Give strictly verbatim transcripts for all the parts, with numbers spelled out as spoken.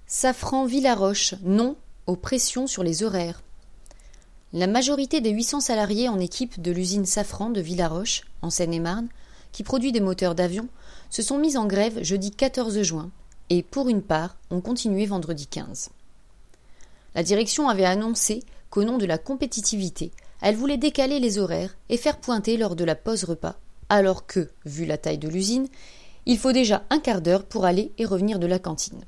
Safran Villaroche, non aux pressions sur les horaires. La majorité des huit cents salariés en équipe de l'usine Safran de Villaroche, en Seine-et-Marne, qui produit des moteurs d'avion, se sont mis en grève jeudi quatorze juin et, pour une part, ont continué vendredi quinze. La direction avait annoncé qu'au nom de la compétitivité, elle voulait décaler les horaires et faire pointer lors de la pause repas, alors que, vu la taille de l'usine, il faut déjà un quart d'heure pour aller et revenir de la cantine.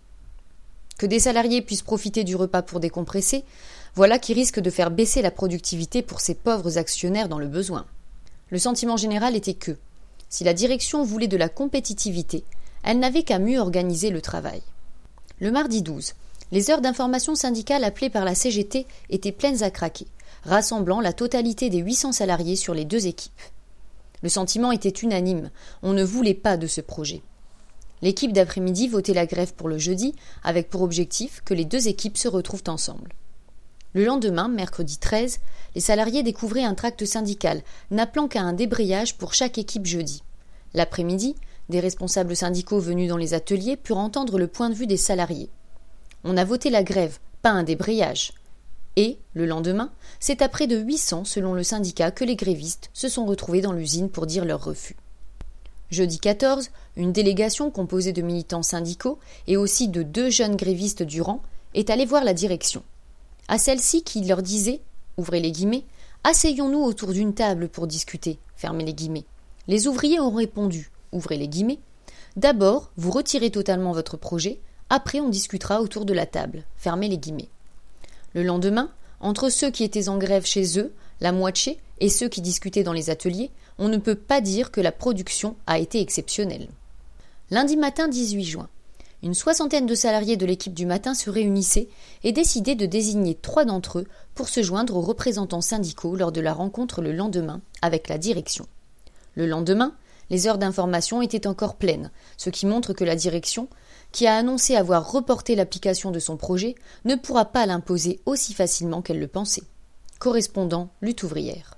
Que des salariés puissent profiter du repas pour décompresser, voilà qui risque de faire baisser la productivité pour ces pauvres actionnaires dans le besoin. Le sentiment général était que, si la direction voulait de la compétitivité, elle n'avait qu'à mieux organiser le travail. Le mardi douze, les heures d'information syndicale appelées par la C G T étaient pleines à craquer, rassemblant la totalité des huit cents salariés sur les deux équipes. Le sentiment était unanime, on ne voulait pas de ce projet. L'équipe d'après-midi votait la grève pour le jeudi, avec pour objectif que les deux équipes se retrouvent ensemble. Le lendemain, mercredi treize, les salariés découvraient un tract syndical, n'appelant qu'à un débrayage pour chaque équipe jeudi. L'après-midi, des responsables syndicaux venus dans les ateliers purent entendre le point de vue des salariés. On a voté la grève, pas un débrayage. Et, le lendemain, c'est à près de huit cents, selon le syndicat, que les grévistes se sont retrouvés dans l'usine pour dire leur refus. Jeudi quatorze, une délégation composée de militants syndicaux et aussi de deux jeunes grévistes du rang est allée voir la direction. À celle-ci qui leur disait, ouvrez les guillemets, « Asseyons-nous autour d'une table pour discuter », fermez les guillemets. Les ouvriers ont répondu, ouvrez les guillemets, « D'abord, vous retirez totalement votre projet, après on discutera autour de la table », fermez les guillemets. Le lendemain, entre ceux qui étaient en grève chez eux, la moitié, et ceux qui discutaient dans les ateliers, on ne peut pas dire que la production a été exceptionnelle. Lundi matin dix-huit juin, une soixantaine de salariés de l'équipe du matin se réunissaient et décidaient de désigner trois d'entre eux pour se joindre aux représentants syndicaux lors de la rencontre le lendemain avec la direction. Le lendemain, les heures d'information étaient encore pleines, ce qui montre que la direction, qui a annoncé avoir reporté l'application de son projet, ne pourra pas l'imposer aussi facilement qu'elle le pensait. Correspondant Lutte ouvrière.